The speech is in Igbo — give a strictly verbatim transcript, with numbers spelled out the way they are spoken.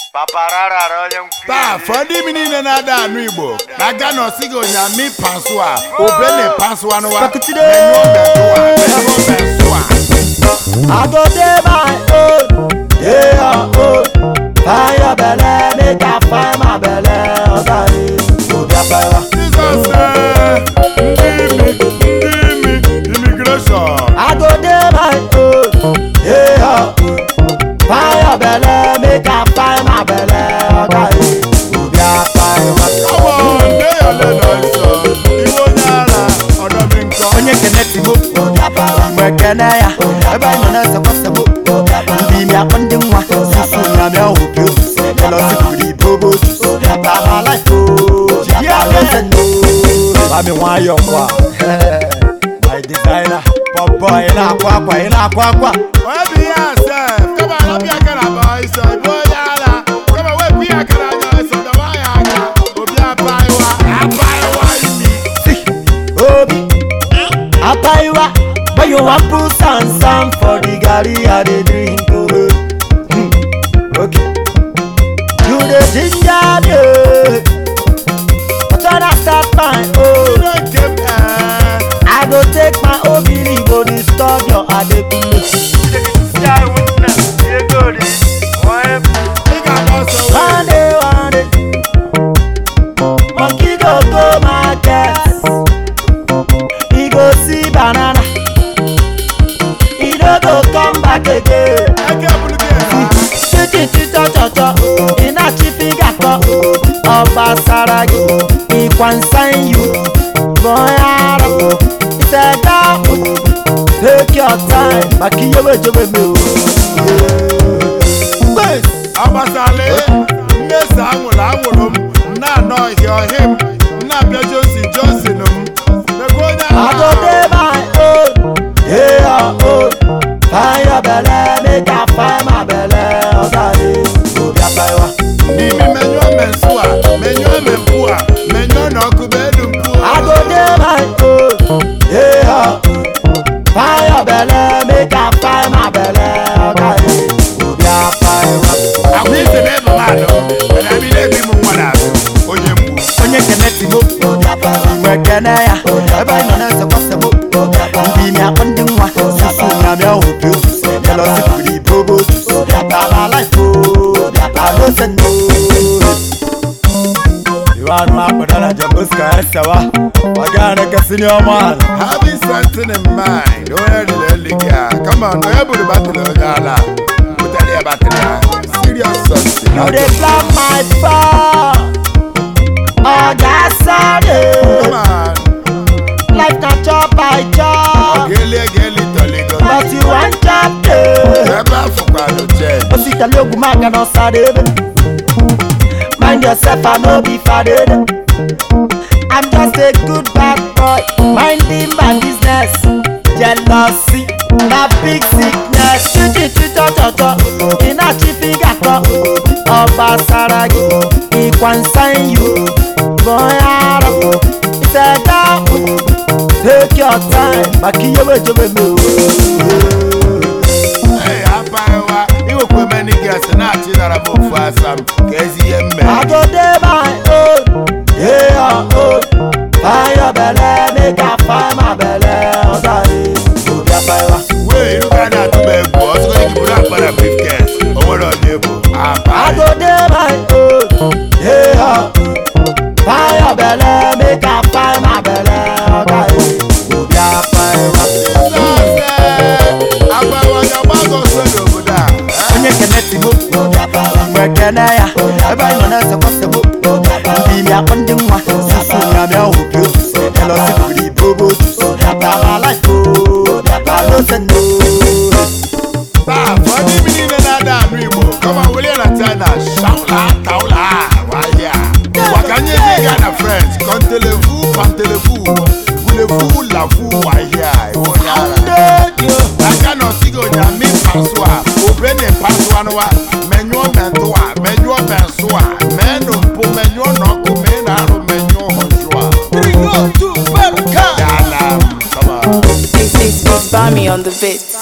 Ta fọdí mi ní nana da anu Igbo. Na Ghana osigo nya mi pansua. Obele pansua no wa. Menyo betua, menyo besua. I go dey my own, dey your own. Find your belle, make I find my belle. Okay, go be a fire. Jesus eh, Ndimi, Ndimi, immigration. I go dey my own, dey your own. Find your belle, make I find my belle. Okay, go be a fire. Come on, dey your lane also. Iwo nyara, odo mi nko. Onye keneti mo, go be a fire. Mwe kene ya, ebe nyona se kwase mo. Ndi mi akondi nwa, susu na mi ahopio. Hello, security bobo. Baba life oh, yeah, listen no. Mami want your kwa. My designer, pop boy ina kwa kwa ina kwa kwa. Oya bi yourself. Come on, love your cara boy, so boy yala. Come on, we be a cara boy, so the boy yala. Obi apaiwa, apaiwa imi. See, Obi, apaiwa. But you want put some some for the gari I dey drink oh. Hmm. Okay. You the ginger day, but when I start my You own, don't give eh. I go take my obiri go disturb your adekule. Sky witness, you go this. Think about so One day, one day, monkey go go market. He go see banana. He no go come back again. I can't believe it. Titi tito toto, ina chifiga ko. Ọba Saragi, ikwansan you. Boyara, itega. Take your time, makiye wejewe me. Abasale, Mesa Angula Angulum, na no hear him, na Pia Johnson Johnson. I go dey my own, dey your own. Find your belle, make I find my belle. Okay, go be a fire. Mimi menyo mensua, menyo mempua, menyo no kubedu mpua. I go dey my own, dey your own. Find your belle, make I find my belle. Okay, go be a fire. I wish the neighbor man, but I be let him one out. Oye mbu. Onye keneti mo, mwe kene ya. Ebe nyona se kwase mo. Ndi mi akondi nwa, susu na mi ahopio. Hello, security bobo. Baba life oh, I don't say no. You want my banana jambuska esawa. Wagana kasini oman. Having something in mind, don't let the girl. Come on, no able to battle on Yala. Put a little battle. Serious something. You dey plan my fall. Oh, that's Sunday. Come on. Life not chop by chop. Gele gele toligo. But you want chop day. Never forget the jet. Osita logu maga no sadebe. Mind yourself, I no be faded. I'm just a good bad boy, minding my business. Jealousy, na big sickness. Titi tito toto, ina chifiga ko. Ọba Saragi, ikwansan you. Boyara, itega. Take your time, makiye wejewe me. Hey, Apaiwa, you go many girls and not you that about for some crazy men. I go dey my own, dey your own. Find your belle, make I find my belle. Okay, go be a fire. Wait, you got that to beg boss, so you put up for a briefcase. Oh, what are you? I go dey my own, dey your own. Find your belle, make I find my belle. Okay, go be a fire. Onye keneti mo, mwe kene ya. Ebe nyona se kwase mo. Ndi mi akondi nwa, susu na mi ahopio. Hello, security bobo. Baba life oh, I don't say no. Ah, funny me in another Igbo. Come on, will you not tell us? Shaula, Taula, why yeah? What can you make Ghana friends? Contelez-vous, pantelez-vous. Voulez-vous la vous, why yeah? I cannot see go down me passoir. Open a passoir, menu mentoa, menu mensoa, menu po menu no come na menu honjoa. Three, go, two, very come on. It's, it's, it's Bami on the beat.